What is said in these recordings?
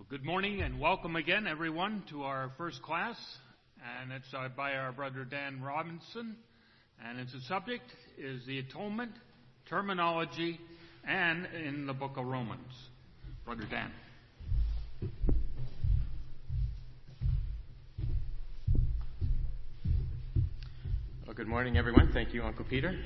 Well, good morning and welcome again, everyone, to our first class. And it's by our brother Dan Robinson. And its subject is the atonement, terminology, and in the book of Romans. Brother Dan. Well, good morning, everyone. Thank you, Uncle Peter.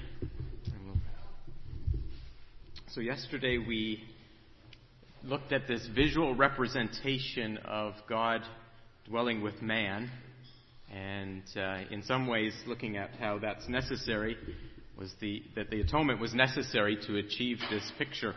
So yesterday we looked at this visual representation of God dwelling with man, and in some ways looking at how that's necessary, that the atonement was necessary to achieve this picture.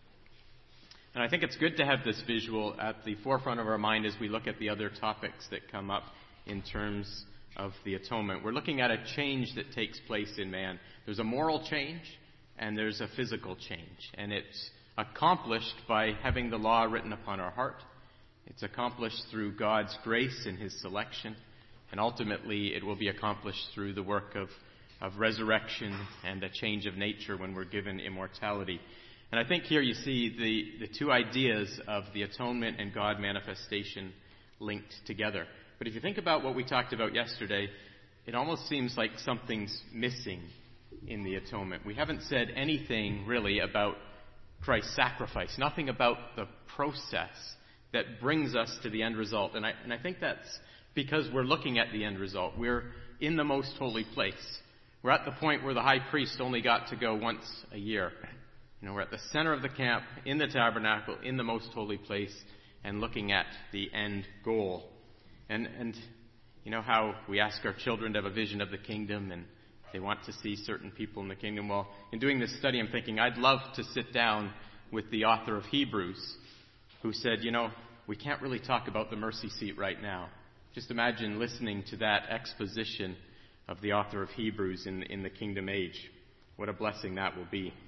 And I think it's good to have this visual at the forefront of our mind as we look at the other topics that come up in terms of the atonement. We're looking at a change that takes place in man. There's a moral change and there's a physical change, and it's accomplished by having the law written upon our heart. It's accomplished through God's grace and His selection, and ultimately it will be accomplished through the work of resurrection and a change of nature when we're given immortality. And I think here you see the two ideas of the atonement and God manifestation linked together. But if you think about what we talked about yesterday, it almost seems like something's missing in the atonement. We haven't said anything really about Christ's sacrifice, nothing about the process that brings us to the end result. And I think that's because we're looking at the end result. We're in the most holy place. We're at the point where the high priest only got to go once a year. We're at the center of the camp, in the tabernacle, in the most holy place, and looking at the end goal. And you know how we ask our children to have a vision of the kingdom, and they want to see certain people in the kingdom. Well, in doing this study, I'm thinking I'd love to sit down with the author of Hebrews, who said, we can't really talk about the mercy seat right now. Just imagine listening to that exposition of the author of Hebrews in the kingdom age. What a blessing that will be.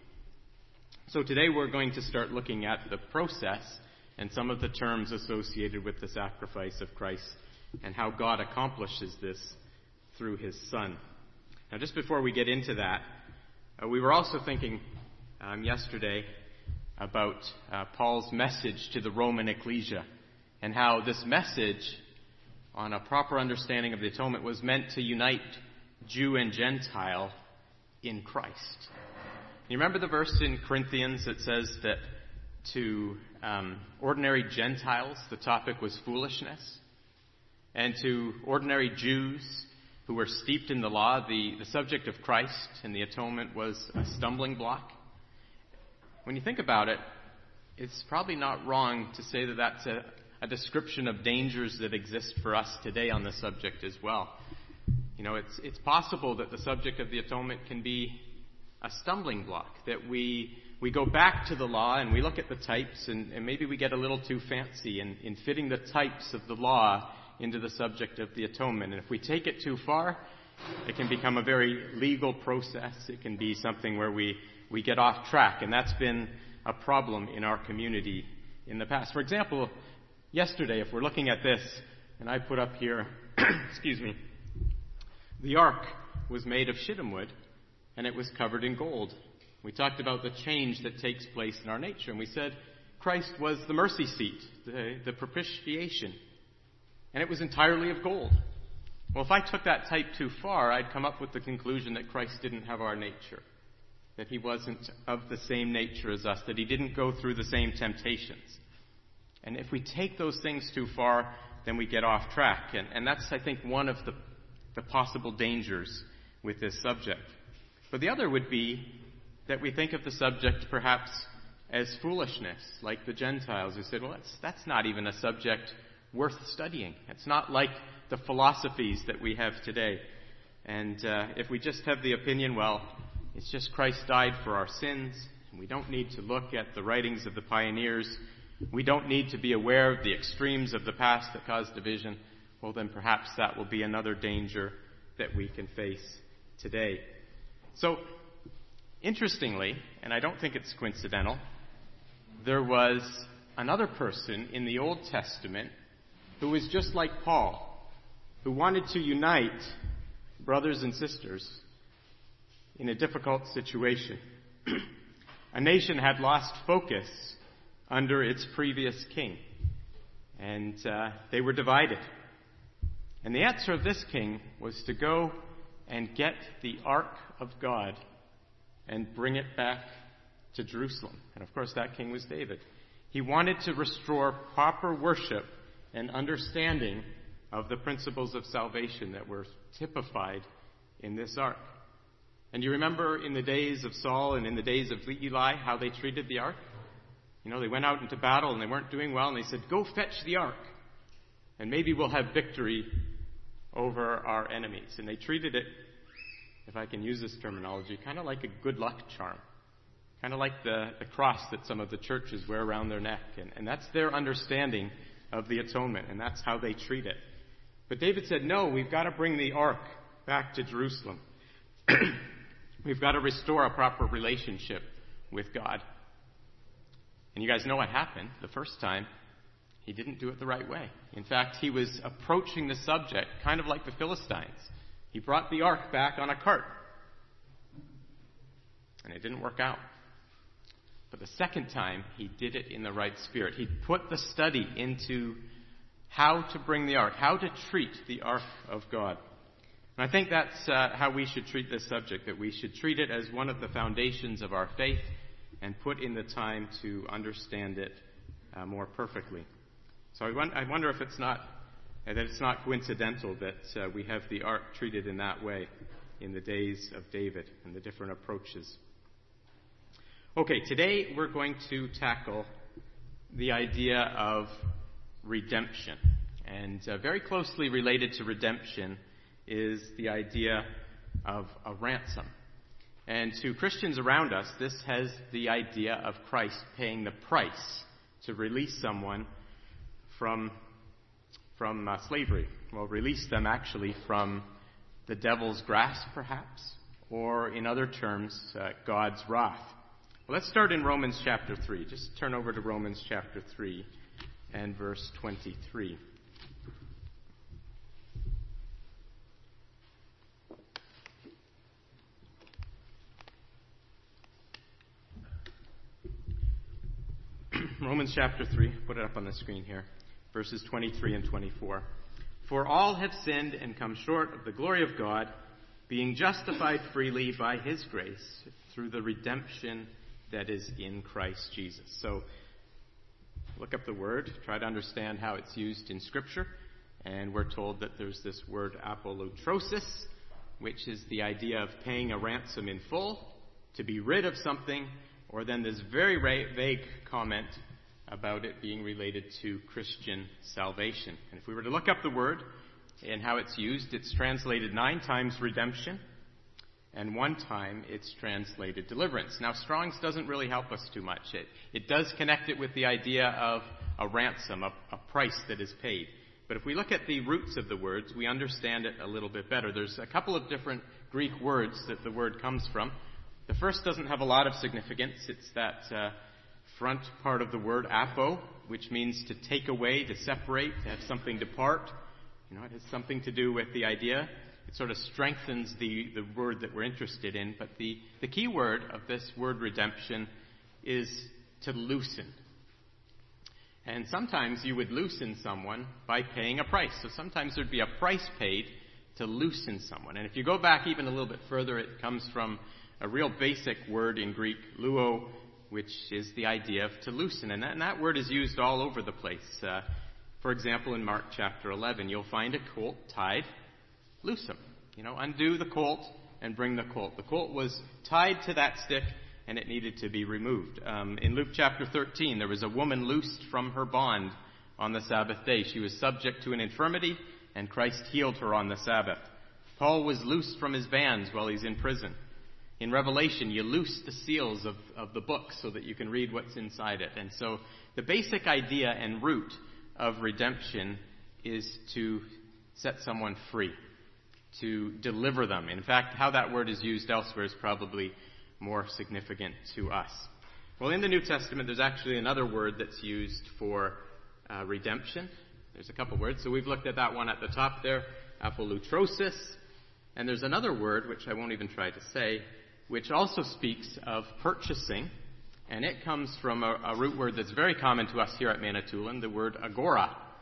So today we're going to start looking at the process and some of the terms associated with the sacrifice of Christ and how God accomplishes this through His Son. Now, just before we get into that, we were also thinking yesterday about Paul's message to the Roman ecclesia and how this message on a proper understanding of the atonement was meant to unite Jew and Gentile in Christ. You remember the verse in Corinthians that says that to ordinary Gentiles the topic was foolishness, and to ordinary Jews who were steeped in the law, the subject of Christ and the atonement was a stumbling block. When you think about it, it's probably not wrong to say that that's a description of dangers that exist for us today on the subject as well. It's possible that the subject of the atonement can be a stumbling block, that we go back to the law and we look at the types and maybe we get a little too fancy in fitting the types of the law into the subject of the atonement. And if we take it too far, it can become a very legal process. It can be something where we get off track, and that's been a problem in our community in the past. For example, yesterday, if we're looking at this, and I put up here, excuse me, the ark was made of shittim wood, and it was covered in gold. We talked about the change that takes place in our nature, and we said Christ was the mercy seat, the propitiation, and it was entirely of gold. Well, if I took that type too far, I'd come up with the conclusion that Christ didn't have our nature, that He wasn't of the same nature as us, that He didn't go through the same temptations. And if we take those things too far, then we get off track. And that's, I think, one of the possible dangers with this subject. But the other would be that we think of the subject perhaps as foolishness, like the Gentiles who said, well, that's not even a subject worth studying. It's not like the philosophies that we have today. And if we just have the opinion, well, it's just Christ died for our sins, and we don't need to look at the writings of the pioneers, we don't need to be aware of the extremes of the past that caused division, well, then perhaps that will be another danger that we can face today. So, interestingly, and I don't think it's coincidental, there was another person in the Old Testament who was just like Paul, who wanted to unite brothers and sisters in a difficult situation. A nation had lost focus under its previous king. and they were divided. And the answer of this king was to go and get the Ark of God and bring it back to Jerusalem. And of course, that king was David. He wanted to restore proper worship and understanding of the principles of salvation that were typified in this ark. And you remember in the days of Saul and in the days of Eli how they treated the ark? You know, they went out into battle and they weren't doing well, and they said, "Go fetch the ark, and maybe we'll have victory over our enemies." And they treated it, if I can use this terminology, kind of like a good luck charm. Kind of like the cross that some of the churches wear around their neck. And that's their understanding of the atonement, and that's how they treat it. But David said, no, we've got to bring the ark back to Jerusalem. We've got to restore a proper relationship with God. And you guys know what happened the first time. He didn't do it the right way. In fact, he was approaching the subject kind of like the Philistines. He brought the ark back on a cart. And it didn't work out. But the second time, he did it in the right spirit. He put the study into how to bring the ark, how to treat the ark of God. And I think that's how we should treat this subject, that we should treat it as one of the foundations of our faith and put in the time to understand it more perfectly. So I wonder if it's not coincidental that we have the ark treated in that way in the days of David and the different approaches. Okay, today we're going to tackle the idea of redemption. And very closely related to redemption is the idea of a ransom. And to Christians around us, this has the idea of Christ paying the price to release someone from slavery. Well, release them actually from the devil's grasp, perhaps, or in other terms, God's wrath. Well, let's start in Romans chapter 3. Just turn over to Romans chapter 3 and verse 23. Romans chapter 3, put it up on the screen here, verses 23 and 24. For all have sinned and come short of the glory of God, being justified freely by his grace through the redemption that is in Christ Jesus. So, look up the word, try to understand how it's used in Scripture, and we're told that there's this word apolutrosis, which is the idea of paying a ransom in full, to be rid of something, or then this very vague comment about it being related to Christian salvation. And if we were to look up the word and how it's used, it's translated 9 times redemption, and 1 time it's translated deliverance. Now, Strong's doesn't really help us too much. It does connect it with the idea of a ransom, a price that is paid. But if we look at the roots of the words, we understand it a little bit better. There's a couple of different Greek words that the word comes from. The first doesn't have a lot of significance. It's that front part of the word, apo, which means to take away, to separate, to have something depart. You know, it has something to do with the idea. It sort of strengthens the word that we're interested in. But the key word of this word redemption is to loosen. And sometimes you would loosen someone by paying a price. So sometimes there'd be a price paid to loosen someone. And if you go back even a little bit further, it comes from a real basic word in Greek, luo, which is the idea of to loosen. And that word is used all over the place. For example, in Mark chapter 11, you'll find a colt tied, loose him. You know, undo the colt and bring the colt. The colt was tied to that stick and it needed to be removed. In Luke chapter 13, there was a woman loosed from her bond on the Sabbath day. She was subject to an infirmity and Christ healed her on the Sabbath. Paul was loosed from his bands while he's in prison. In Revelation, you loose the seals of the book so that you can read what's inside it. And so the basic idea and root of redemption is to set someone free, to deliver them. In fact, how that word is used elsewhere is probably more significant to us. Well, in the New Testament, there's actually another word that's used for redemption. There's a couple words. So we've looked at that one at the top there, apolutrosis. And there's another word, which I won't even try to say, which also speaks of purchasing, and it comes from a root word that's very common to us here at Manitoulin, the word agora.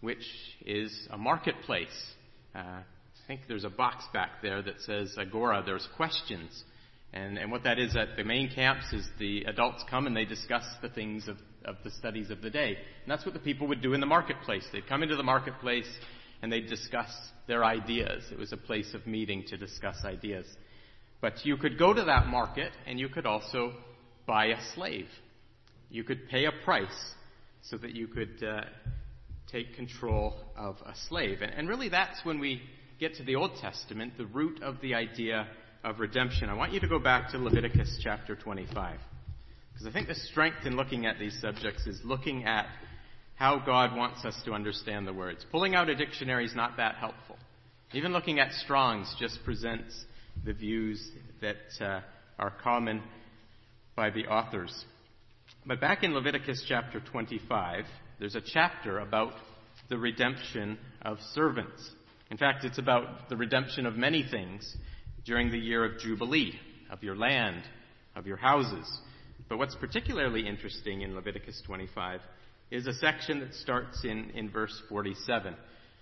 which is a marketplace. I think there's a box back there that says Agora. There's questions. And what that is at the main camps is the adults come and they discuss the things of the studies of the day. And that's what the people would do in the marketplace. They'd come into the marketplace and they'd discuss their ideas. It was a place of meeting to discuss ideas. But you could go to that market and you could also buy a slave. You could pay a price so that you could take control of a slave. And really that's when we get to the Old Testament, the root of the idea of redemption. I want you to go back to Leviticus chapter 25. Because I think the strength in looking at these subjects is looking at how God wants us to understand the words. Pulling out a dictionary is not that helpful. Even looking at Strong's just presents the views that are common by the authors. But back in Leviticus chapter 25, there's a chapter about the redemption of servants. In fact, it's about the redemption of many things during the year of Jubilee, of your land, of your houses. But what's particularly interesting in Leviticus 25 is a section that starts in verse 47.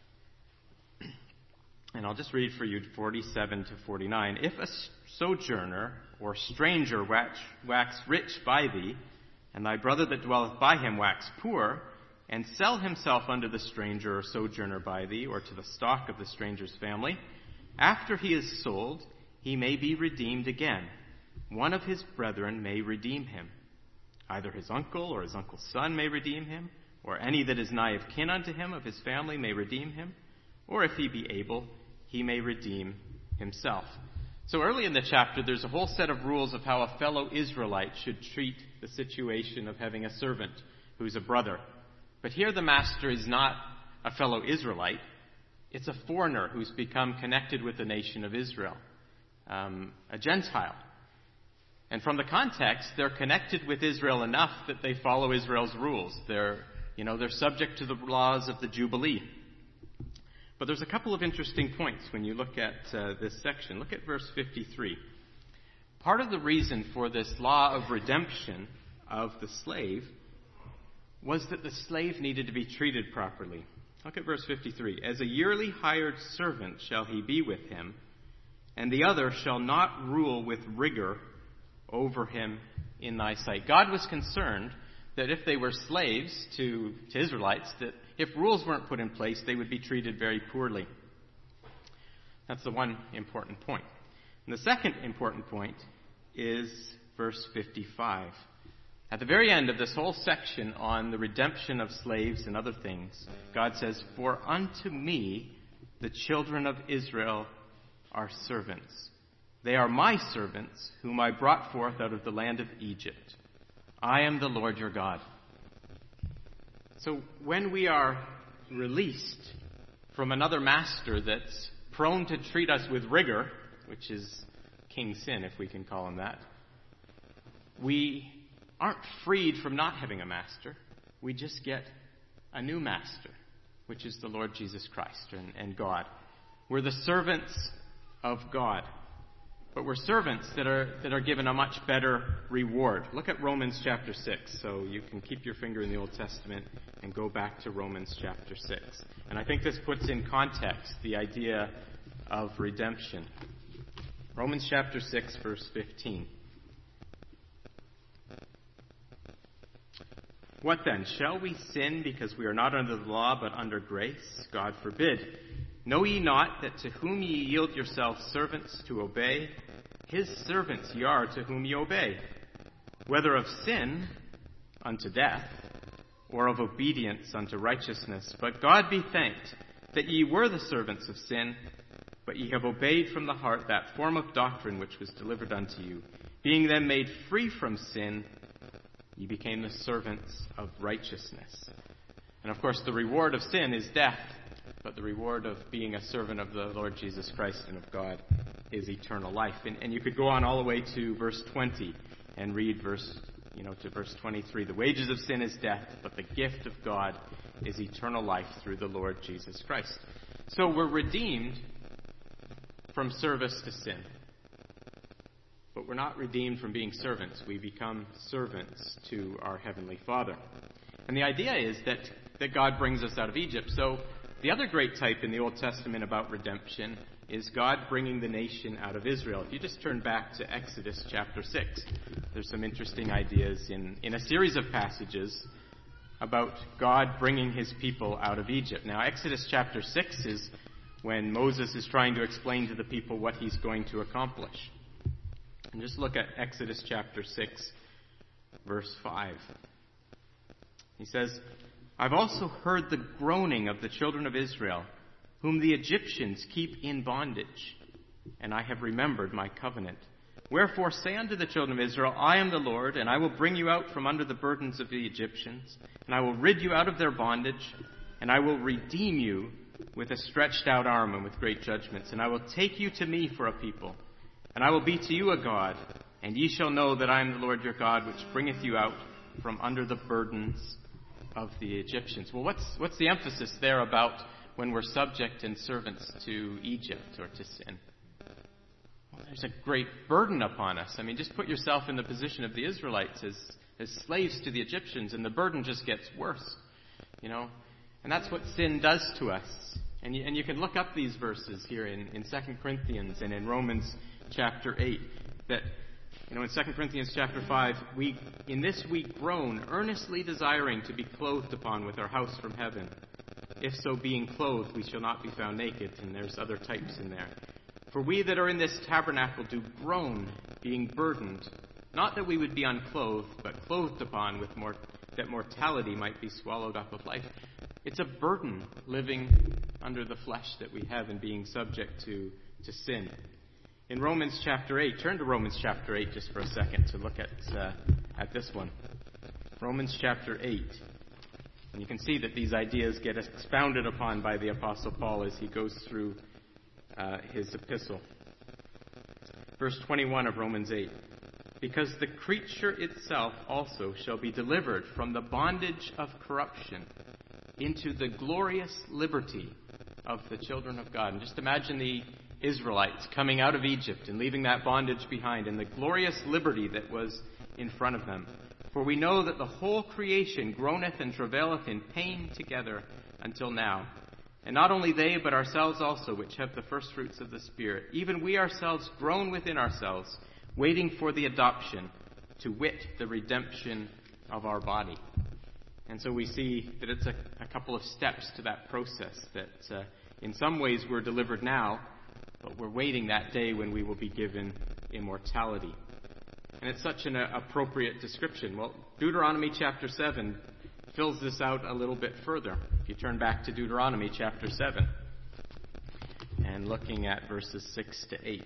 And I'll just read for you 47 to 49. If a sojourner or stranger wax rich by thee, and thy brother that dwelleth by him wax poor, and sell himself unto the stranger or sojourner by thee, or to the stock of the stranger's family, after he is sold, he may be redeemed again. One of his brethren may redeem him. Either his uncle or his uncle's son may redeem him, or any that is nigh of kin unto him of his family may redeem him, or if he be able, he may redeem himself. So early in the chapter, there's a whole set of rules of how a fellow Israelite should treat the situation of having a servant who's a brother. But here the master is not a fellow Israelite. It's a foreigner who's become connected with the nation of Israel, a Gentile. And from the context, they're connected with Israel enough that they follow Israel's rules. They're subject to the laws of the Jubilee. But there's a couple of interesting points when you look at this section. Look at verse 53. Part of the reason for this law of redemption of the slave was that the slave needed to be treated properly. Look at verse 53. As a yearly hired servant shall he be with him, and the other shall not rule with rigor over him in thy sight. God was concerned that if they were slaves to Israelites, that if rules weren't put in place, they would be treated very poorly. That's the one important point. And the second important point is verse 55. At the very end of this whole section on the redemption of slaves and other things, God says, "For unto me the children of Israel are servants. They are my servants, whom I brought forth out of the land of Egypt. I am the Lord your God." So when we are released from another master that's prone to treat us with rigor, which is king sin, if we can call him that, we aren't freed from not having a master. We just get a new master, which is the Lord Jesus Christ and God. We're the servants of God. But we're servants that are given a much better reward. Look at Romans chapter 6. So you can keep your finger in the Old Testament and go back to Romans chapter 6. And I think this puts in context the idea of redemption. Romans chapter 6, verse 15. What then? Shall we sin because we are not under the law but under grace? God forbid. Know ye not that to whom ye yield yourselves servants to obey, his servants ye are to whom ye obey, whether of sin unto death, or of obedience unto righteousness? But God be thanked that ye were the servants of sin, but ye have obeyed from the heart that form of doctrine which was delivered unto you. Being then made free from sin, ye became the servants of righteousness. And of course, the reward of sin is death. But the reward of being a servant of the Lord Jesus Christ and of God is eternal life. And you could go on all the way to verse 20 and read to verse 23. The wages of sin is death, but the gift of God is eternal life through the Lord Jesus Christ. So we're redeemed from service to sin. But we're not redeemed from being servants. We become servants to our Heavenly Father. And the idea is that that God brings us out of Egypt. So the other great type in the Old Testament about redemption is God bringing the nation out of Israel. If you just turn back to Exodus chapter 6, there's some interesting ideas in a series of passages about God bringing his people out of Egypt. Now, Exodus chapter 6 is when Moses is trying to explain to the people what he's going to accomplish. And just look at Exodus chapter 6, verse 5. He says, "I've also heard the groaning of the children of Israel, whom the Egyptians keep in bondage, and I have remembered my covenant. Wherefore say unto the children of Israel, I am the Lord, and I will bring you out from under the burdens of the Egyptians, and I will rid you out of their bondage, and I will redeem you with a stretched out arm and with great judgments, and I will take you to me for a people, and I will be to you a God, and ye shall know that I am the Lord your God, which bringeth you out from under the burdens of the Egyptians." Well, what's the emphasis there about when we're subject and servants to Egypt or to sin? Well, there's a great burden upon us. I mean, just put yourself in the position of the Israelites as slaves to the Egyptians, and the burden just gets worse, And that's what sin does to us. And you can look up these verses here in 2 Corinthians and in Romans chapter 8, that, in 2 Corinthians chapter 5, in this we groan, earnestly desiring to be clothed upon with our house from heaven. If so, being clothed, we shall not be found naked. And there's other types in there. For we that are in this tabernacle do groan, being burdened, not that we would be unclothed, but clothed upon that mortality might be swallowed up of life. It's a burden living under the flesh that we have and being subject to sin. In Romans chapter 8, turn to Romans chapter 8 just for a second to look at this one. Romans chapter 8. And you can see that these ideas get expounded upon by the Apostle Paul as he goes through his epistle. Verse 21 of Romans 8. "Because the creature itself also shall be delivered from the bondage of corruption into the glorious liberty of the children of God." And just imagine the Israelites coming out of Egypt and leaving that bondage behind and the glorious liberty that was in front of them. "For we know that the whole creation groaneth and travaileth in pain together until now. And not only they, but ourselves also, which have the first fruits of the Spirit, even we ourselves groan within ourselves, waiting for the adoption, to wit, the redemption of our body." And so we see that it's a couple of steps to that process, that in some ways we're delivered now, but we're waiting that day when we will be given immortality. And it's such an appropriate description. Well, Deuteronomy chapter 7 fills this out a little bit further. If you turn back to Deuteronomy chapter 7 and looking at verses 6 to 8.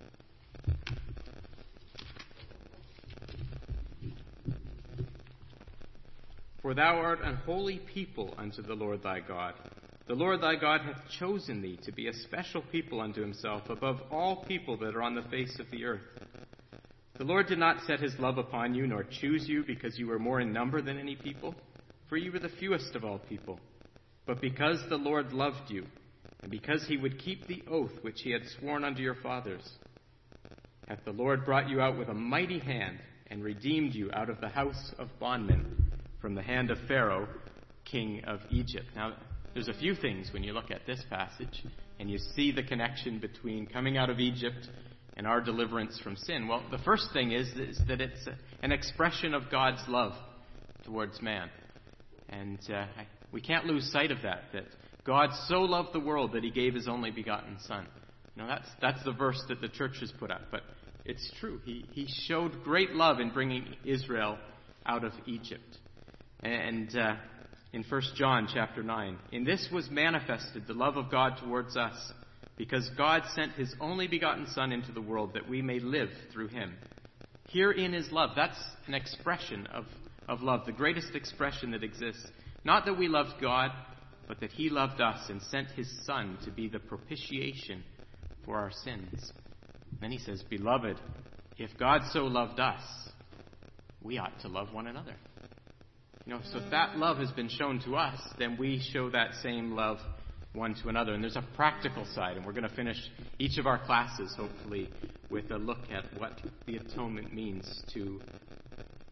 "For thou art an holy people unto the Lord thy God. The Lord thy God hath chosen thee to be a special people unto himself above all people that are on the face of the earth. The Lord did not set his love upon you, nor choose you because you were more in number than any people, for you were the fewest of all people. But because the Lord loved you, and because he would keep the oath which he had sworn unto your fathers, hath the Lord brought you out with a mighty hand, and redeemed you out of the house of bondmen, from the hand of Pharaoh, king of Egypt." Now, there's a few things when you look at this passage, and you see the connection between coming out of Egypt and our deliverance from sin. Well, the first thing is that it's an expression of God's love towards man. And we can't lose sight of that God so loved the world that he gave his only begotten Son. That's the verse that the church has put up, but it's true. He showed great love in bringing Israel out of Egypt. And in 1 John chapter 9, "In this was manifested the love of God towards us, because God sent his only begotten Son into the world that we may live through him." Herein is love. That's an expression of love, the greatest expression that exists. Not that we loved God, but that he loved us and sent his Son to be the propitiation for our sins. Then he says, "Beloved, if God so loved us, we ought to love one another." So if that love has been shown to us, then we show that same love one to another. And there's a practical side, and we're going to finish each of our classes, hopefully, with a look at what the atonement means to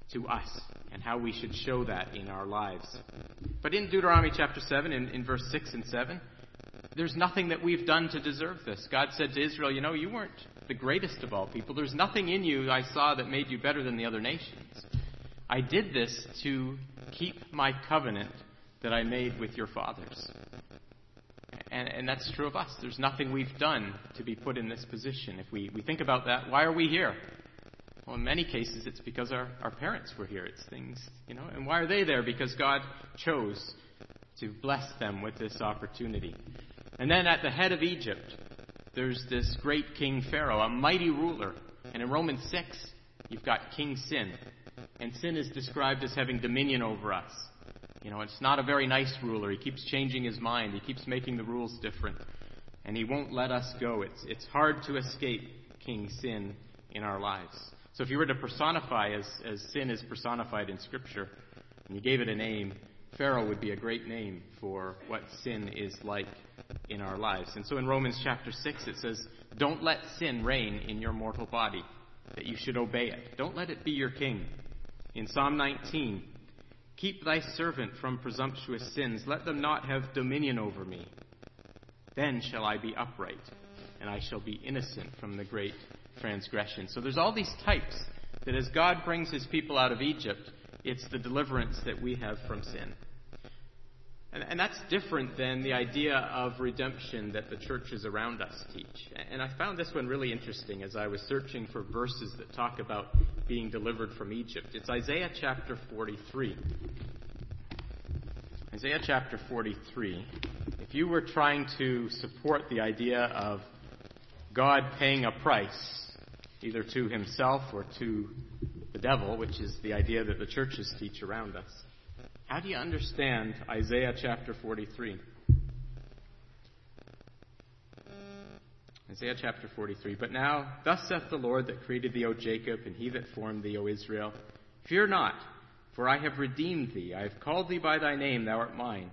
to us and how we should show that in our lives. But in Deuteronomy chapter 7, in verse 6 and 7, there's nothing that we've done to deserve this. God said to Israel, you weren't the greatest of all people. There's nothing in you I saw that made you better than the other nations. I did this to keep my covenant that I made with your fathers. And that's true of us. There's nothing we've done to be put in this position. If we think about that, why are we here? Well, in many cases, it's because our parents were here. It's things, And why are they there? Because God chose to bless them with this opportunity. And then at the head of Egypt, there's this great King Pharaoh, a mighty ruler. And in Romans 6, you've got King Sin. And sin is described as having dominion over us. It's not a very nice ruler. He keeps changing his mind. He keeps making the rules different. And he won't let us go. It's hard to escape King Sin in our lives. So if you were to personify as sin is personified in Scripture, and you gave it a name, Pharaoh would be a great name for what sin is like in our lives. And so in Romans chapter 6 it says, don't let sin reign in your mortal body, that you should obey it. Don't let it be your king. In Psalm 19, keep thy servant from presumptuous sins. Let them not have dominion over me. Then shall I be upright, and I shall be innocent from the great transgression. So there's all these types that as God brings his people out of Egypt, it's the deliverance that we have from sin. And that's different than the idea of redemption that the churches around us teach. And I found this one really interesting as I was searching for verses that talk about being delivered from Egypt. It's Isaiah chapter 43. Isaiah chapter 43. If you were trying to support the idea of God paying a price, either to himself or to the devil, which is the idea that the churches teach around us, how do you understand Isaiah chapter 43? Isaiah chapter 43. But now, thus saith the Lord that created thee, O Jacob, and he that formed thee, O Israel, fear not, for I have redeemed thee. I have called thee by thy name, thou art mine.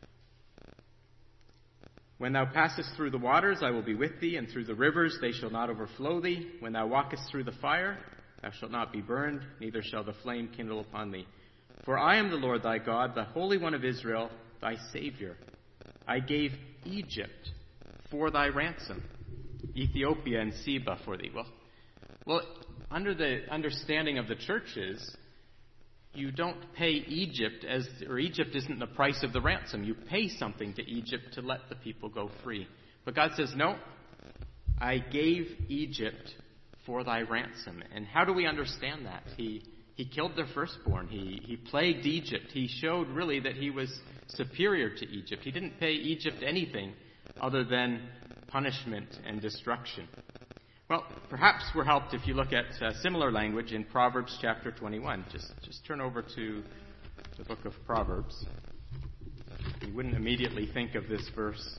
When thou passest through the waters, I will be with thee, and through the rivers they shall not overflow thee. When thou walkest through the fire, thou shalt not be burned, neither shall the flame kindle upon thee. For I am the Lord thy God, the Holy One of Israel, thy Savior. I gave Egypt for thy ransom, Ethiopia and Seba for thee. Well, under the understanding of the churches, you don't pay Egypt Egypt isn't the price of the ransom. You pay something to Egypt to let the people go free. But God says, no, I gave Egypt for thy ransom. And how do we understand that? He killed their firstborn. He plagued Egypt. He showed really that he was superior to Egypt. He didn't pay Egypt anything other than punishment and destruction. Well, perhaps we're helped if you look at similar language in Proverbs chapter 21. Just turn over to the book of Proverbs. You wouldn't immediately think of this verse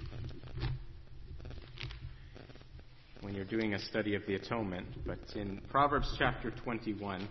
when you're doing a study of the atonement, but in Proverbs chapter 21,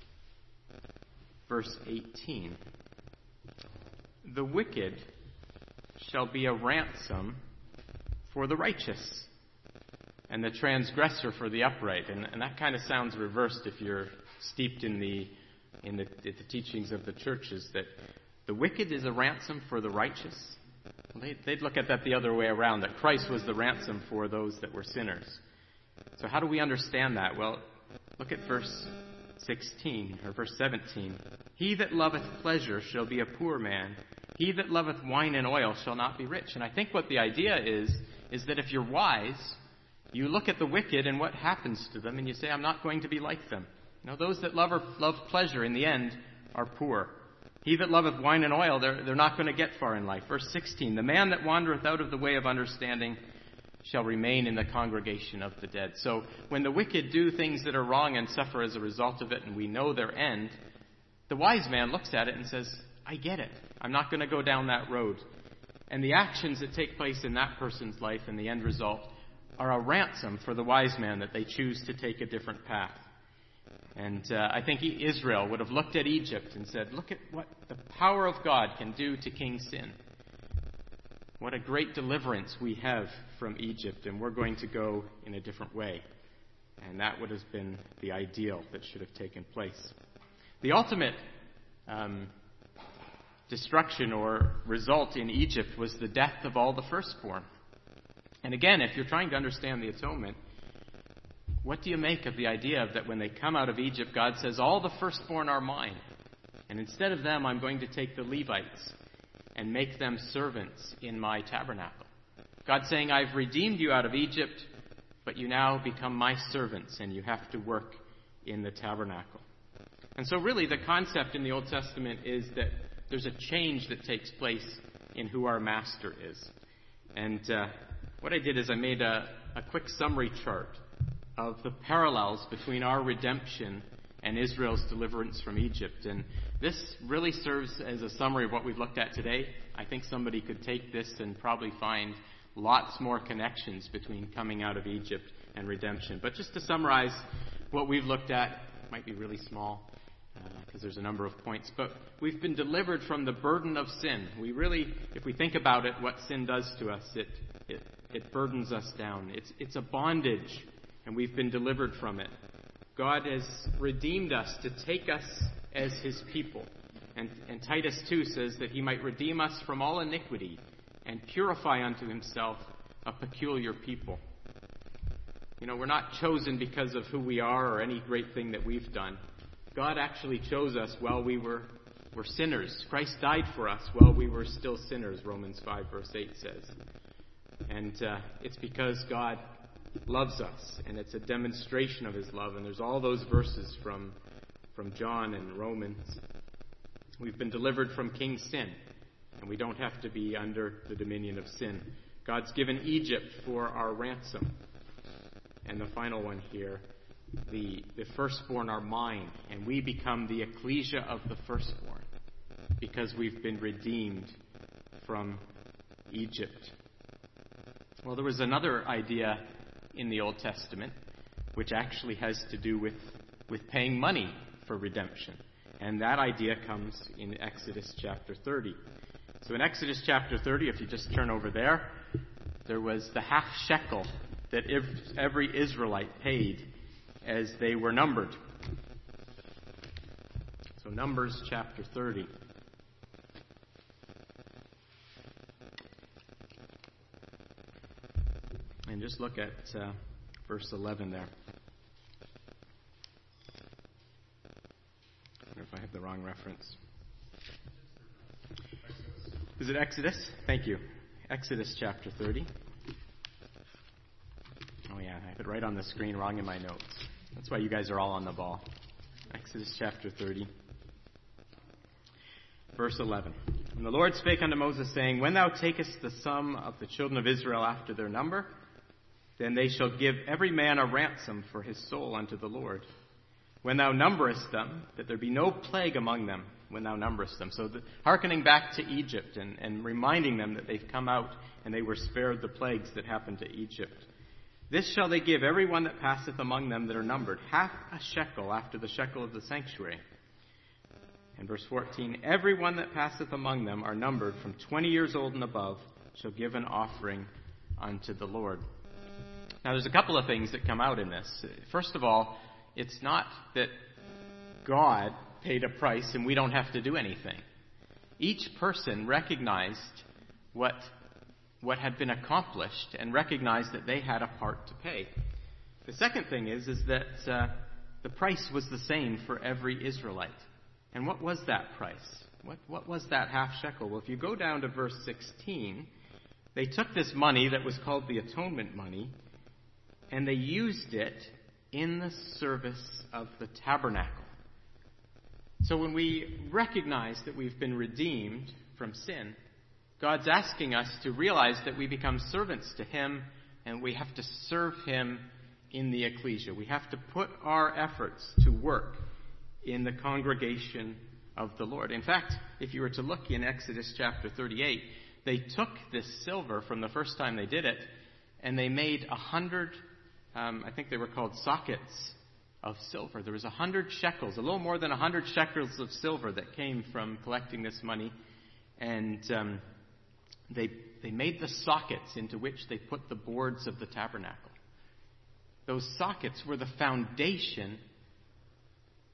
verse 18, the wicked shall be a ransom for the righteous, and the transgressor for the upright. And that kind of sounds reversed if you're steeped in the teachings of the churches, that the wicked is a ransom for the righteous. Well, they'd look at that the other way around, that Christ was the ransom for those that were sinners. So how do we understand that? Well, look at verse 16 or verse 17. He that loveth pleasure shall be a poor man. He that loveth wine and oil shall not be rich. And I think what the idea is that if you're wise, you look at the wicked and what happens to them, and you say, I'm not going to be like them. Those that love pleasure in the end are poor. He that loveth wine and oil, they're not going to get far in life. Verse 16, the man that wandereth out of the way of understanding shall remain in the congregation of the dead. So when the wicked do things that are wrong and suffer as a result of it, and we know their end, the wise man looks at it and says, I get it. I'm not going to go down that road. And the actions that take place in that person's life and the end result are a ransom for the wise man that they choose to take a different path. And I think Israel would have looked at Egypt and said, look at what the power of God can do to King Sin. What a great deliverance we have from Egypt, and we're going to go in a different way. And that would have been the ideal that should have taken place. The ultimate destruction or result in Egypt was the death of all the firstborn. And again, if you're trying to understand the atonement, what do you make of the idea that when they come out of Egypt, God says, all the firstborn are mine, and instead of them, I'm going to take the Levites and make them servants in my tabernacle. God's saying, I've redeemed you out of Egypt, but you now become my servants, and you have to work in the tabernacle. And so really the concept in the Old Testament is that there's a change that takes place in who our master is. And what I did is I made a quick summary chart of the parallels between our redemption and Israel's deliverance from Egypt. And this really serves as a summary of what we've looked at today. I think somebody could take this and probably find lots more connections between coming out of Egypt and redemption. But just to summarize what we've looked at, it might be really small because there's a number of points, but we've been delivered from the burden of sin. We really, if we think about it, what sin does to us, it burdens us down. It's a bondage, and we've been delivered from it. God has redeemed us to take us as his people. And Titus 2 says that he might redeem us from all iniquity and purify unto himself a peculiar people. You know, we're not chosen because of who we are or any great thing that we've done. God actually chose us while we were sinners. Christ died for us while we were still sinners, Romans 5 verse 8 says. And it's because God loves us, and it's a demonstration of his love. And there's all those verses from John and Romans. We've been delivered from King Sin, and we don't have to be under the dominion of sin. God's given Egypt for our ransom. And the final one here, the firstborn are mine, and we become the ecclesia of the firstborn because we've been redeemed from Egypt. Well, there was another idea in the Old Testament which actually has to do with paying money for redemption. And that idea comes in Exodus chapter 30. So in Exodus chapter 30, if you just turn over there was the half shekel that every Israelite paid as they were numbered. So Numbers chapter 30. And just look at verse 11 there. I wonder if I have the wrong reference. Is it Exodus? Thank you. Exodus chapter 30. Oh yeah, I have it right on the screen, wrong in my notes. That's why you guys are all on the ball. Exodus chapter 30. Verse 11. And the Lord spake unto Moses, saying, When thou takest the sum of the children of Israel after their number, then they shall give every man a ransom for his soul unto the Lord. When thou numberest them, that there be no plague among them when thou numberest them. So hearkening back to Egypt and reminding them that they've come out and they were spared the plagues that happened to Egypt. This shall they give every one that passeth among them that are numbered, half a shekel after the shekel of the sanctuary. And verse 14, every one that passeth among them are numbered from 20 years old and above shall give an offering unto the Lord. Now there's a couple of things that come out in this. First of all, it's not that God paid a price and we don't have to do anything. Each person recognized what had been accomplished and recognized that they had a part to pay. The second thing is that the price was the same for every Israelite. And what was that price? What was that half shekel? Well, if you go down to verse 16, they took this money that was called the atonement money, and they used it in the service of the tabernacle. So when we recognize that we've been redeemed from sin, God's asking us to realize that we become servants to him, and we have to serve him in the ecclesia. We have to put our efforts to work in the congregation of the Lord. In fact, if you were to look in Exodus chapter 38, they took this silver from the first time they did it, and they made 100, I think they were called sockets of silver. There was 100 shekels, a little more than 100 shekels of silver that came from collecting this money. And they made the sockets into which they put the boards of the tabernacle. Those sockets were the foundation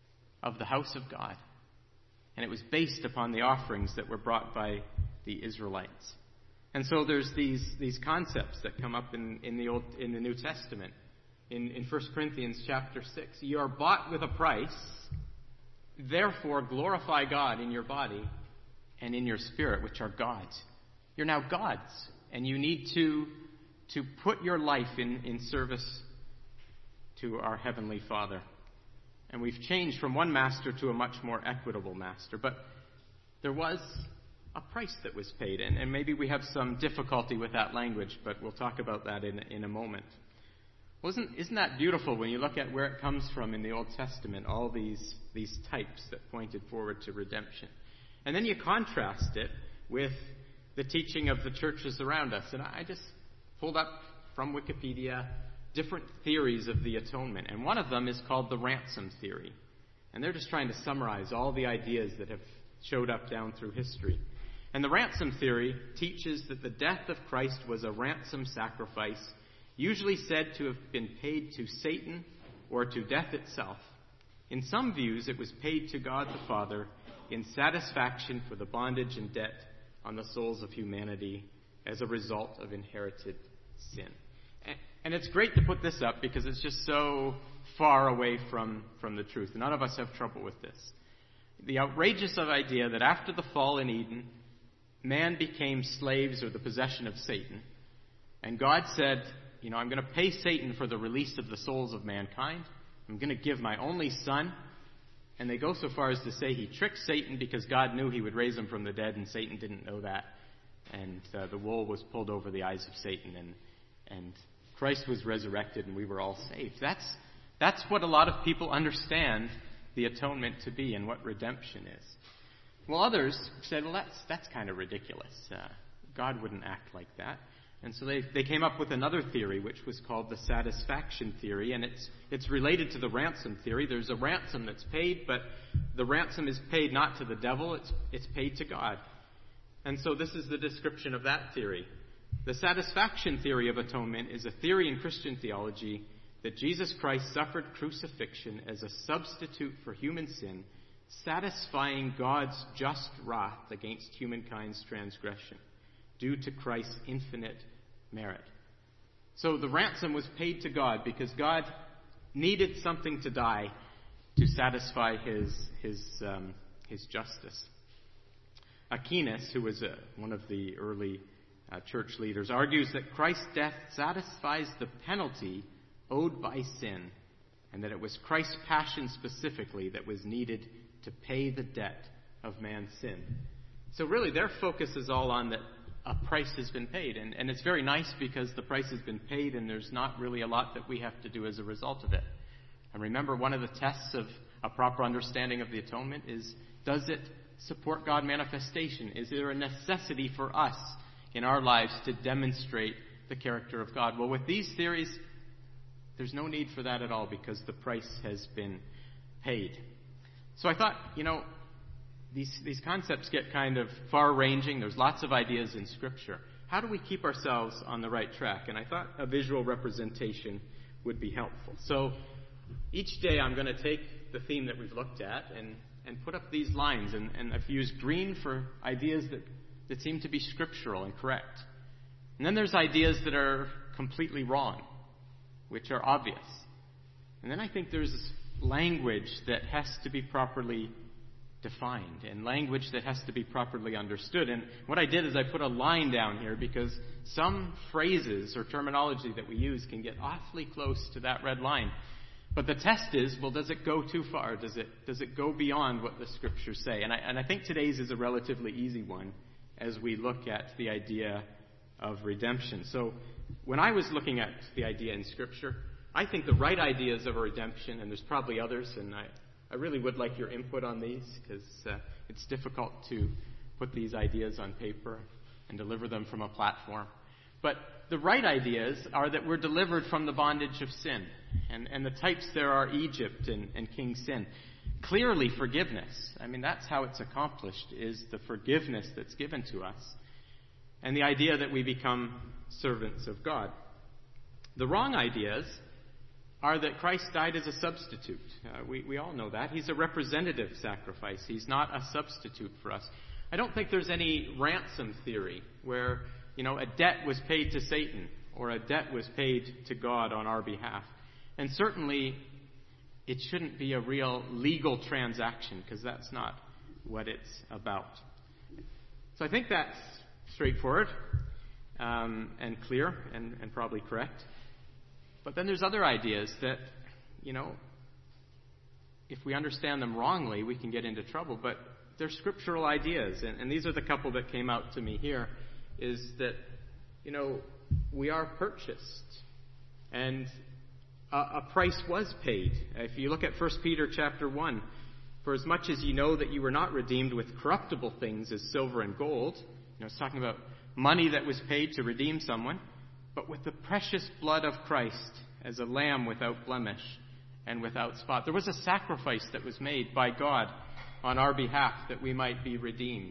of the house of God. And it was based upon the offerings that were brought by the Israelites. And so there's these concepts that come up in the New Testament. In 1 Corinthians chapter 6, you are bought with a price, therefore glorify God in your body and in your spirit, which are God's. You're now God's, and you need to put your life in service to our Heavenly Father. And we've changed from one master to a much more equitable master. But there was a price that was paid, and maybe we have some difficulty with that language, but we'll talk about that in a moment. Well, isn't that beautiful when you look at where it comes from in the Old Testament, all these types that pointed forward to redemption. And then you contrast it with the teaching of the churches around us. And I just pulled up from Wikipedia different theories of the atonement. And one of them is called the ransom theory. And they're just trying to summarize all the ideas that have showed up down through history. And the ransom theory teaches that the death of Christ was a ransom sacrifice, usually said to have been paid to Satan or to death itself. In some views, it was paid to God the Father in satisfaction for the bondage and debt on the souls of humanity as a result of inherited sin. And it's great to put this up because it's just so far away from the truth. None of us have trouble with this. The outrageous idea that after the fall in Eden, man became slaves or the possession of Satan. And God said, I'm going to pay Satan for the release of the souls of mankind. I'm going to give my only son. And they go so far as to say he tricked Satan because God knew he would raise him from the dead, and Satan didn't know that. And the wool was pulled over the eyes of Satan, and Christ was resurrected, and we were all saved. That's what a lot of people understand the atonement to be and what redemption is. Well, others said, well, that's kind of ridiculous. God wouldn't act like that. And so they came up with another theory, which was called the satisfaction theory, and it's related to the ransom theory. There's a ransom that's paid, but the ransom is paid not to the devil, it's paid to God. And so this is the description of that theory. The satisfaction theory of atonement is a theory in Christian theology that Jesus Christ suffered crucifixion as a substitute for human sin, satisfying God's just wrath against humankind's transgression due to Christ's infinite merit. So the ransom was paid to God because God needed something to die to satisfy his justice. Aquinas, who was one of the early church leaders, argues that Christ's death satisfies the penalty owed by sin, and that it was Christ's passion specifically that was needed to pay the debt of man's sin. So really their focus is all on that a price has been paid, and it's very nice because the price has been paid and there's not really a lot that we have to do as a result of it. And remember, one of the tests of a proper understanding of the atonement is, does it support God manifestation? Is there a necessity for us in our lives to demonstrate the character of God? Well, with these theories, there's no need for that at all because the price has been paid. So I thought, these concepts get kind of far-ranging. There's lots of ideas in Scripture. How do we keep ourselves on the right track? And I thought a visual representation would be helpful. So each day I'm going to take the theme that we've looked at and put up these lines. And I've used green for ideas that seem to be scriptural and correct. And then there's ideas that are completely wrong, which are obvious. And then I think there's language that has to be properly defined and language that has to be properly understood. And what I did is I put a line down here because some phrases or terminology that we use can get awfully close to that red line. But the test is, well, does it go too far? Does it go beyond what the Scriptures say? And I think today's is a relatively easy one as we look at the idea of redemption. So when I was looking at the idea in Scripture, I think the right ideas of a redemption, and there's probably others, and I really would like your input on these because it's difficult to put these ideas on paper and deliver them from a platform. But the right ideas are that we're delivered from the bondage of sin. And the types there are Egypt and King Sin. Clearly forgiveness. I mean, that's how it's accomplished, is the forgiveness that's given to us. And the idea that we become servants of God. The wrong ideas are that Christ died as a substitute. We all know that. He's a representative sacrifice. He's not a substitute for us. I don't think there's any ransom theory where, a debt was paid to Satan or a debt was paid to God on our behalf. And certainly, it shouldn't be a real legal transaction, because that's not what it's about. So I think that's straightforward and clear and probably correct. But then there's other ideas that, if we understand them wrongly, we can get into trouble. But they're scriptural ideas. And these are the couple that came out to me here, is that, we are purchased. And a price was paid. If you look at 1 Peter chapter 1, for as much as you know that you were not redeemed with corruptible things as silver and gold, it's talking about money that was paid to redeem someone, but with the precious blood of Christ as a lamb without blemish and without spot. There was a sacrifice that was made by God on our behalf that we might be redeemed.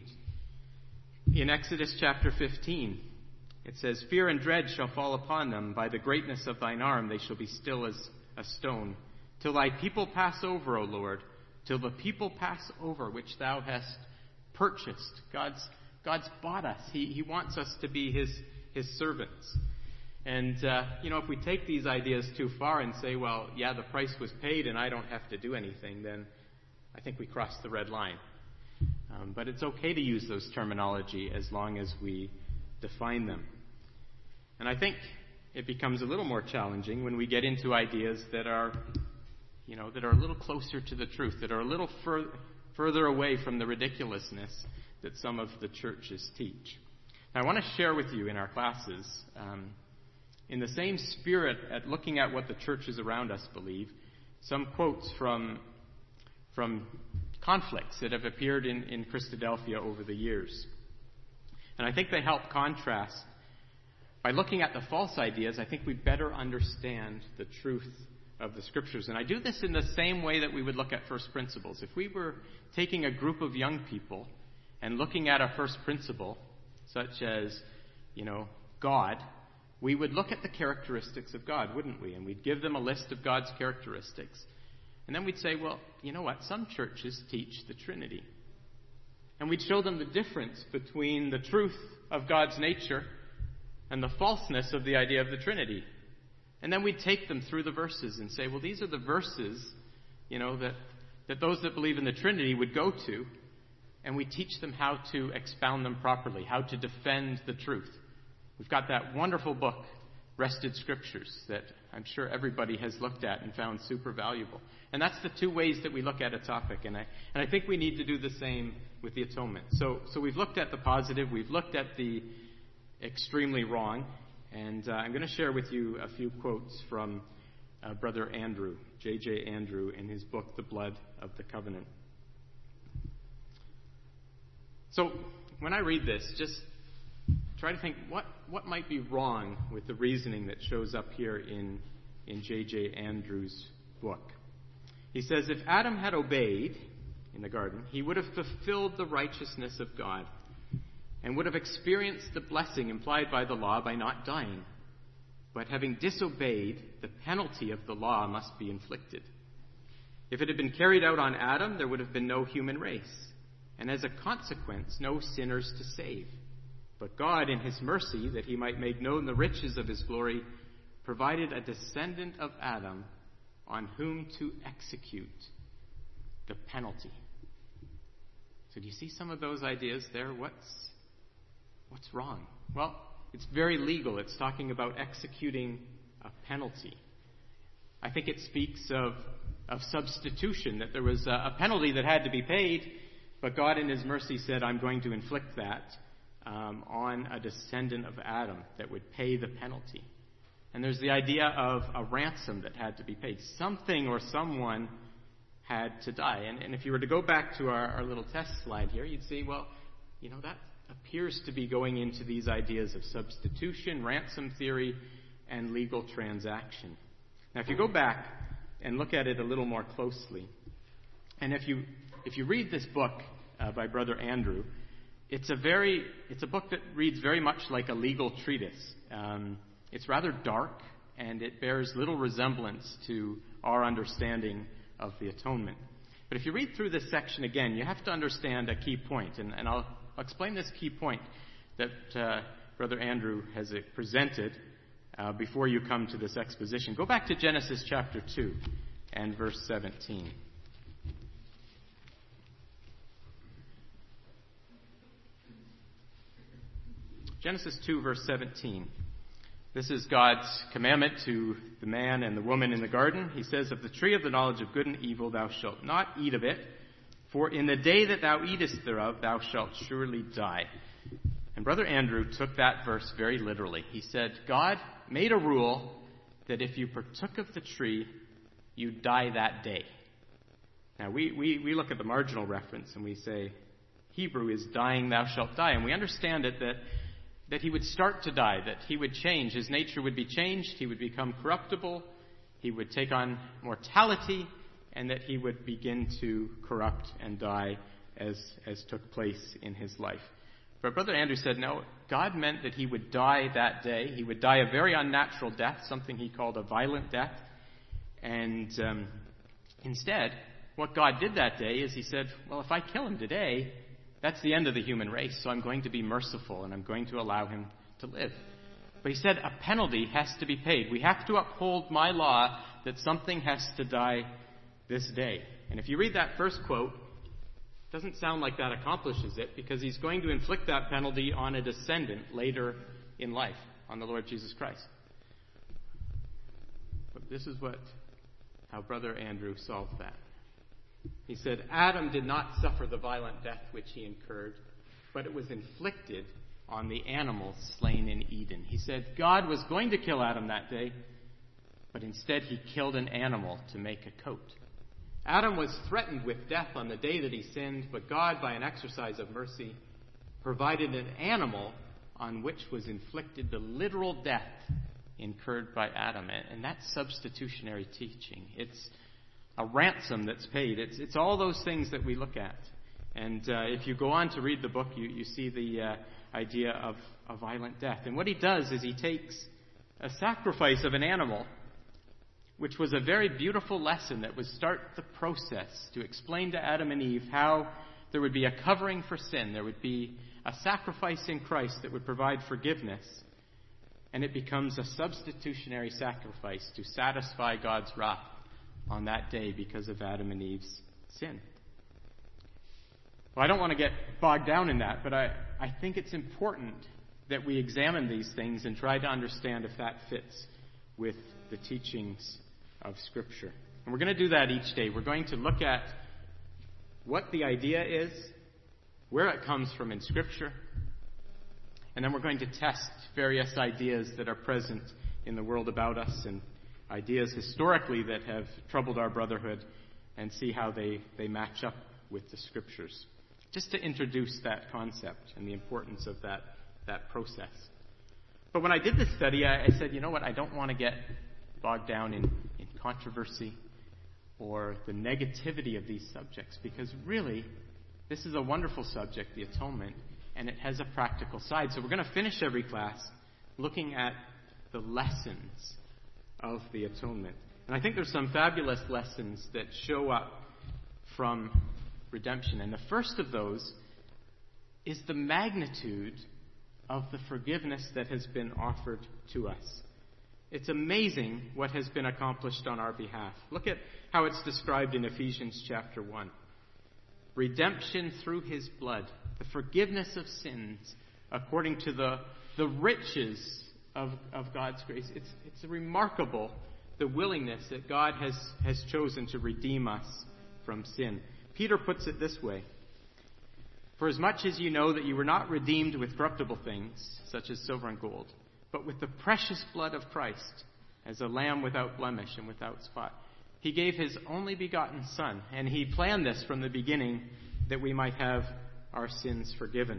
In Exodus chapter 15, it says, "Fear and dread shall fall upon them. By the greatness of thine arm they shall be still as a stone. Till thy people pass over, O Lord, till the people pass over which thou hast purchased." God's bought us. He wants us to be his servants. And, if we take these ideas too far and say, well, yeah, the price was paid and I don't have to do anything, then I think we cross the red line. But it's okay to use those terminology as long as we define them. And I think it becomes a little more challenging when we get into ideas that are, that are a little closer to the truth, that are a little further away from the ridiculousness that some of the churches teach. Now, I want to share with you in our classes, in the same spirit at looking at what the churches around us believe, some quotes from conflicts that have appeared in Christadelphia over the years. And I think they help contrast. By looking at the false ideas, I think we better understand the truth of the Scriptures. And I do this in the same way that we would look at first principles. If we were taking a group of young people and looking at a first principle, such as, God, we would look at the characteristics of God, wouldn't we? And we'd give them a list of God's characteristics. And then we'd say, well, you know what? Some churches teach the Trinity. And we'd show them the difference between the truth of God's nature and the falseness of the idea of the Trinity. And then we'd take them through the verses and say, well, these are the verses, that those that believe in the Trinity would go to, and we teach them how to expound them properly, how to defend the truth. We've got that wonderful book, Wrested Scriptures, that I'm sure everybody has looked at and found super valuable. And that's the two ways that we look at a topic, and I think we need to do the same with the atonement. So we've looked at the positive, we've looked at the extremely wrong, and I'm going to share with you a few quotes from Brother Andrew, J.J. Andrew, in his book, The Blood of the Covenant. So when I read this, just try to think what might be wrong with the reasoning that shows up here in J.J. Andrew's book. He says, if Adam had obeyed in the garden, he would have fulfilled the righteousness of God and would have experienced the blessing implied by the law by not dying. But having disobeyed, the penalty of the law must be inflicted. If it had been carried out on Adam, there would have been no human race, and as a consequence, no sinners to save. But God, in his mercy, that he might make known the riches of his glory, provided a descendant of Adam on whom to execute the penalty. So do you see some of those ideas there? What's wrong? Well, it's very legal. It's talking about executing a penalty. I think it speaks of substitution, that there was a penalty that had to be paid, but God in his mercy said, I'm going to inflict that on a descendant of Adam that would pay the penalty. And there's the idea of a ransom that had to be paid. Something or someone had to die. And if you were to go back to our little test slide here, you'd see, well, that appears to be going into these ideas of substitution, ransom theory, and legal transaction. Now, if you go back and look at it a little more closely, and if you read this book by Brother Andrew, it's a book that reads very much like a legal treatise. It's rather dark. and it bears little resemblance to our understanding of the atonement. But if you read through this section again, you have to understand a key point, and I'll explain this key point that Brother Andrew has presented before you come to this exposition. Go back to Genesis chapter 2 and verse 17. Genesis 2, verse 17. This is God's commandment to the man and the woman in the garden. He says, "Of the tree of the knowledge of good and evil thou shalt not eat of it, for in the day that thou eatest thereof thou shalt surely die." And Brother Andrew took that verse very literally. He said, God made a rule that if you partook of the tree, you die that day. Now, we look at the marginal reference and we say, Hebrew is dying, thou shalt die. And we understand it that he would start to die, that he would change. His nature would be changed. He would become corruptible. He would take on mortality, and that he would begin to corrupt and die as took place in his life. But Brother Andrew said, no, God meant that he would die that day. He would die a very unnatural death, something he called a violent death. And instead, what God did that day is he said, well, if I kill him today, that's the end of the human race, so I'm going to be merciful and I'm going to allow him to live. But he said a penalty has to be paid. We have to uphold my law that something has to die this day. And if you read that first quote, it doesn't sound like that accomplishes it, because he's going to inflict that penalty on a descendant later in life, on the Lord Jesus Christ. But this is how Brother Andrew solved that. He said, Adam did not suffer the violent death which he incurred, but it was inflicted on the animals slain in Eden. He said God was going to kill Adam that day, but instead he killed an animal to make a coat. Adam was threatened with death on the day that he sinned, but God, by an exercise of mercy, provided an animal on which was inflicted the literal death incurred by Adam. And that's substitutionary teaching. It's a ransom that's paid. It's all those things that we look at. And if you go on to read the book, you see the idea of a violent death. And what he does is he takes a sacrifice of an animal, which was a very beautiful lesson that would start the process to explain to Adam and Eve how there would be a covering for sin. There would be a sacrifice in Christ that would provide forgiveness. And it becomes a substitutionary sacrifice to satisfy God's wrath on that day because of Adam and Eve's sin. Well, I don't want to get bogged down in that, but I think it's important that we examine these things and try to understand if that fits with the teachings of Scripture. And we're going to do that each day. We're going to look at what the idea is, where it comes from in Scripture, and then we're going to test various ideas that are present in the world about us and ideas historically that have troubled our brotherhood, and see how they match up with the Scriptures. Just to introduce that concept and the importance of that process. But when I did this study, I said, you know what, I don't want to get bogged down in controversy or the negativity of these subjects, because really, this is a wonderful subject, the atonement, and it has a practical side. So we're going to finish every class looking at the lessons of the atonement. And I think there's some fabulous lessons that show up from redemption. And the first of those is the magnitude of the forgiveness that has been offered to us. It's amazing what has been accomplished on our behalf. Look at how it's described in Ephesians chapter 1. Redemption through his blood, the forgiveness of sins according to the riches of God's grace. It's remarkable, the willingness that God has chosen to redeem us from sin. Peter puts it this way: For as much as you know that you were not redeemed with corruptible things, such as silver and gold, but with the precious blood of Christ, as a lamb without blemish and without spot. He gave his only begotten Son, and he planned this from the beginning that we might have our sins forgiven.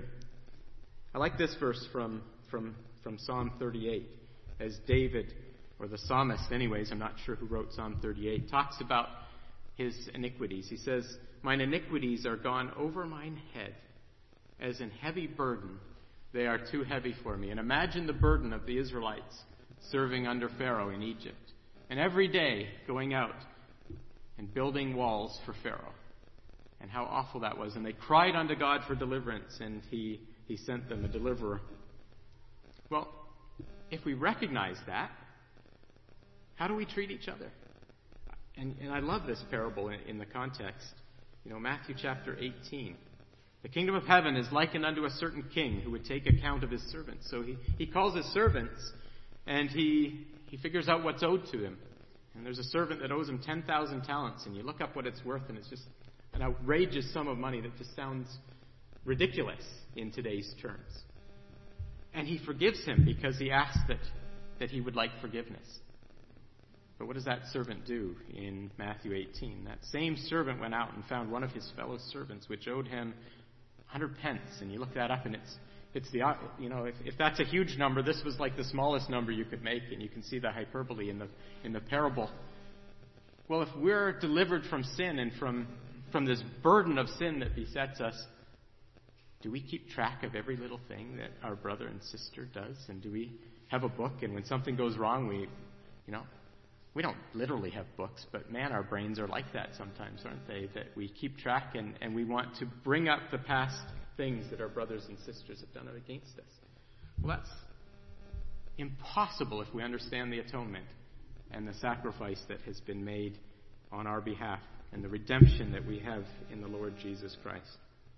I like this verse from Psalm 38, as David, or the psalmist anyways, I'm not sure who wrote Psalm 38, talks about his iniquities. He says, Mine iniquities are gone over mine head, as an heavy burden. They are too heavy for me. And imagine the burden of the Israelites serving under Pharaoh in Egypt. And every day going out and building walls for Pharaoh. And how awful that was. And they cried unto God for deliverance, and he sent them a deliverer. Well, if we recognize that, how do we treat each other? And I love this parable in the context. Matthew chapter 18. The kingdom of heaven is likened unto a certain king who would take account of his servants. So he calls his servants, and he figures out what's owed to him. And there's a servant that owes him 10,000 talents, and you look up what it's worth, and it's just an outrageous sum of money that just sounds ridiculous in today's terms. And he forgives him because he asked that he would like forgiveness. But what does that servant do in Matthew 18? That same servant went out and found one of his fellow servants, which owed him 100 pence. And you look that up, and it's the, if that's a huge number, this was like the smallest number you could make, and you can see the hyperbole in the parable. Well, if we're delivered from sin and from this burden of sin that besets us, do we keep track of every little thing that our brother and sister does? And do we have a book? And when something goes wrong, we don't literally have books, but man, our brains are like that sometimes, aren't they? That we keep track and we want to bring up the past things that our brothers and sisters have done against us. Well, that's impossible if we understand the atonement and the sacrifice that has been made on our behalf and the redemption that we have in the Lord Jesus Christ.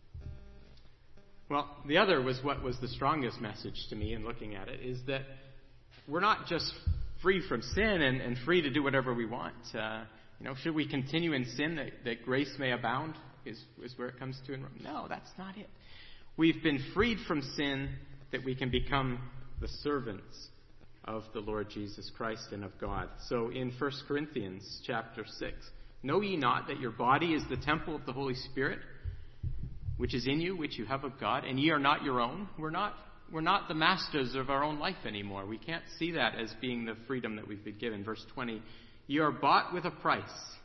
Well, the other was what was the strongest message to me in looking at it, is that we're not just free from sin and free to do whatever we want. Should we continue in sin that grace may abound is where it comes to. No, that's not it. We've been freed from sin that we can become the servants of the Lord Jesus Christ and of God. So in 1 Corinthians chapter 6, know ye not that your body is the temple of the Holy Spirit, which is in you, which you have of God, and ye are not your own? We're not the masters of our own life anymore. We can't see that as being the freedom that we've been given. Verse 20, ye are bought with a price.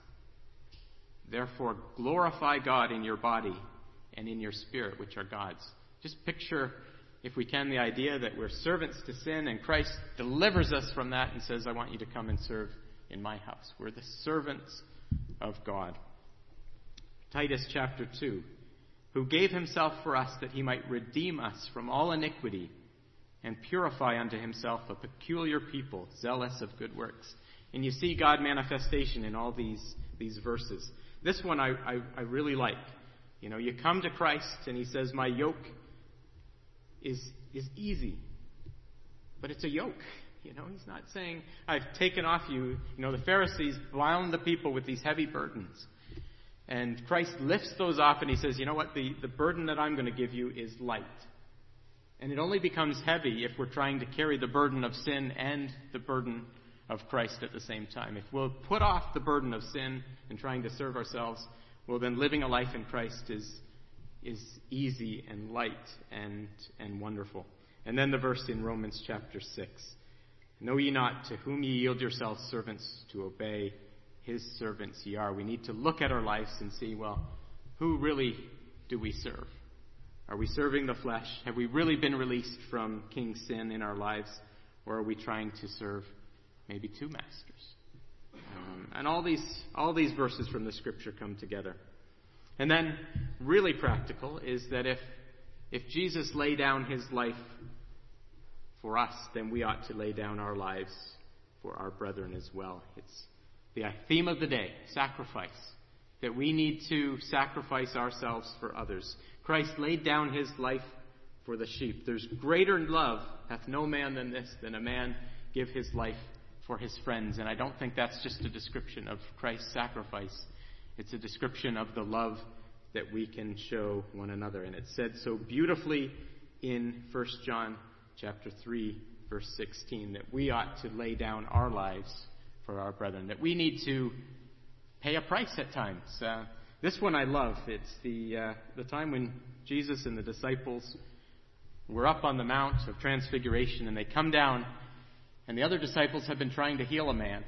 Therefore glorify God in your body and in your spirit, which are God's. Just picture, if we can, the idea that we're servants to sin, and Christ delivers us from that and says, I want you to come and serve in my house. We're the servants of God. Titus chapter 2. Who gave himself for us that he might redeem us from all iniquity and purify unto himself a peculiar people, zealous of good works. And you see God manifestation in all these verses. This one I really like. You come to Christ and he says, my yoke is easy. But it's a yoke. He's not saying, I've taken off you. The Pharisees bound the people with these heavy burdens. And Christ lifts those off and he says, you know what, the burden that I'm going to give you is light. And it only becomes heavy if we're trying to carry the burden of sin and the burden of Christ at the same time. If we'll put off the burden of sin and trying to serve ourselves, well, then living a life in Christ is easy and light and wonderful. And then the verse in Romans chapter 6. Know ye not to whom ye yield yourselves servants to obey, his servants ye are. We need to look at our lives and see, well, who really do we serve? Are we serving the flesh? Have we really been released from King Sin in our lives? Or are we trying to serve maybe two masters? And all these verses from the Scripture come together. And then, really practical, is that if Jesus laid down his life for us, then we ought to lay down our lives for our brethren as well. It's the theme of the day, sacrifice. That we need to sacrifice ourselves for others. Christ laid down his life for the sheep. There's greater love hath no man than this, than a man give his life for his friends. And I don't think that's just a description of Christ's sacrifice. It's a description of the love that we can show one another. And it's said so beautifully in 1 John chapter 3, verse 16, that we ought to lay down our lives for our brethren, that we need to pay a price at times. This one I love. It's the time when Jesus and the disciples were up on the Mount of Transfiguration, and they come down, and the other disciples have been trying to heal a man.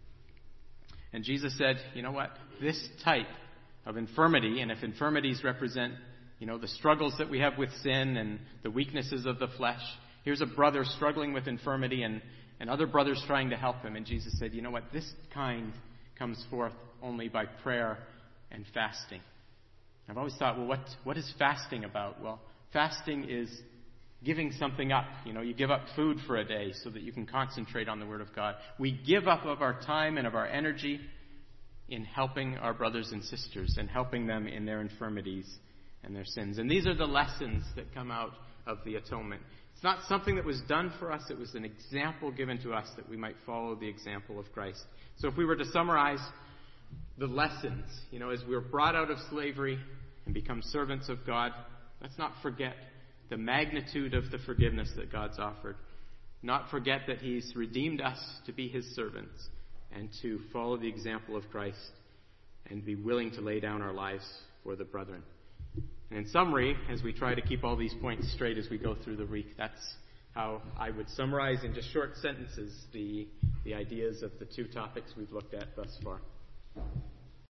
And Jesus said, you know what? This type of infirmity, and if infirmities represent, the struggles that we have with sin and the weaknesses of the flesh, Here's a brother struggling with infirmity and other brothers trying to help him. And Jesus said, you know what? This kind comes forth only by prayer and fasting. I've always thought, well, what is fasting about? Well, fasting is giving something up. You give up food for a day so that you can concentrate on the Word of God. We give up of our time and of our energy in helping our brothers and sisters and helping them in their infirmities and their sins. And these are the lessons that come out of the atonement. It's not something that was done for us. It was an example given to us that we might follow the example of Christ. So if we were to summarize the lessons, as we're brought out of slavery and become servants of God, let's not forget the magnitude of the forgiveness that God's offered. Not forget that He's redeemed us to be His servants and to follow the example of Christ and be willing to lay down our lives for the brethren. And in summary, as we try to keep all these points straight as we go through the week, that's how I would summarize in just short sentences the ideas of the two topics we've looked at thus far.